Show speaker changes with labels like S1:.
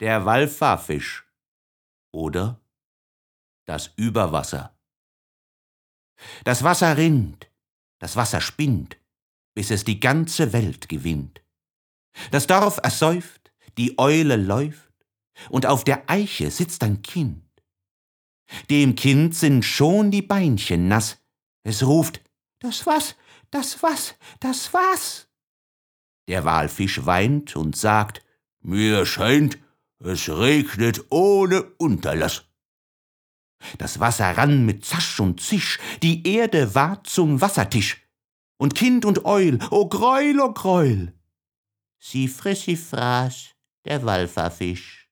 S1: der Wallfahrtfisch oder das Überwasser. Das Wasser rinnt, das Wasser spinnt, bis es die ganze Welt gewinnt. Das Dorf ersäuft, die Eule läuft, und auf der Eiche sitzt ein Kind. Dem Kind sind schon die Beinchen nass. Es ruft, das was, das was, das was. Der Walfisch weint und sagt, mir scheint, es regnet ohne Unterlass. Das Wasser rann mit Zasch und Zisch, die Erde ward zum Wassertisch. Und Kind und Eul, o Gräuel, sie friss, sie fraß, der Wallfahrtfisch.